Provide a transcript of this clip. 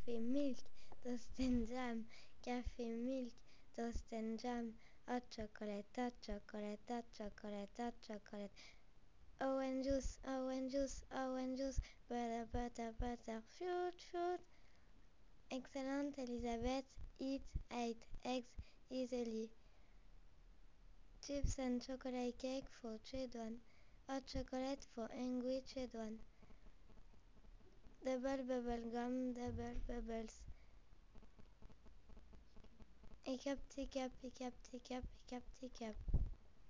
Café milk, toast and jam. Café milk, toast and jam. Hot chocolate, hot chocolate, hot chocolate, hot chocolate. Orange juice, orange juice, orange juice. Butter, butter, butter. Fruit, fruit. Excellent, Elizabeth. Eat 8 eggs easily. Chips and chocolate cake for children. Hot chocolate for angry children. Double bubble gum, double bubbles. Hiccup, hiccup, hiccup, hiccup, hiccup, hiccup.